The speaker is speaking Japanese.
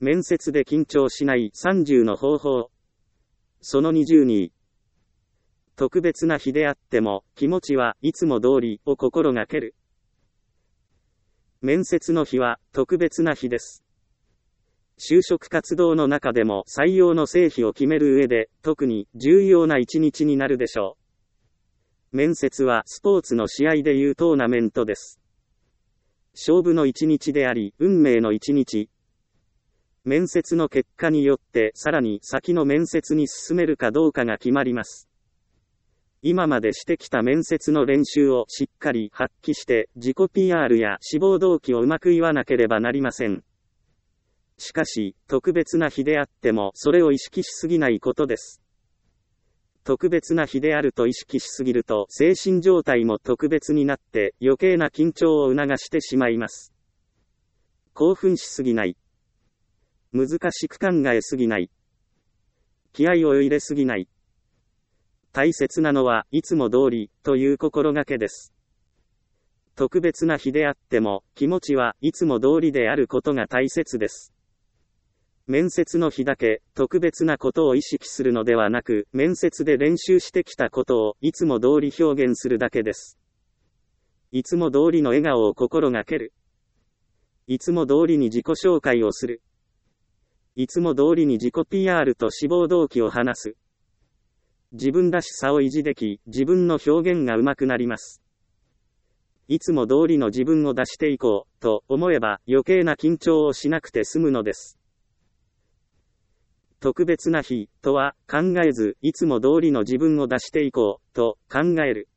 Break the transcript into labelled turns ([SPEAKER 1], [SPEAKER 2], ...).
[SPEAKER 1] 面接で緊張しない30の方法。その20に、特別な日であっても、気持ちはいつも通りを心がける。面接の日は特別な日です。就職活動の中でも採用の成否を決める上で、特に重要な一日になるでしょう。面接はスポーツの試合でいうトーナメントです。勝負の一日であり、運命の一日。面接の結果によって、さらに先の面接に進めるかどうかが決まります。今までしてきた面接の練習をしっかり発揮して、自己 PR や志望動機をうまく言わなければなりません。しかし、特別な日であっても、それを意識しすぎないことです。特別な日であると意識しすぎると、精神状態も特別になって、余計な緊張を促してしまいます。興奮しすぎない。難しく考えすぎない。気合を入れすぎない。大切なのは、いつも通り、という心がけです。特別な日であっても、気持ちはいつも通りであることが大切です。面接の日だけ、特別なことを意識するのではなく、面接で練習してきたことを、いつも通り表現するだけです。いつも通りの笑顔を心がける。いつも通りに自己紹介をする。いつも通りに自己 PR と志望動機を話す。自分らしさを維持でき、自分の表現が上手くなります。いつも通りの自分を出していこう、と思えば余計な緊張をしなくて済むのです。特別な日、とは考えず、いつも通りの自分を出していこう、と考える。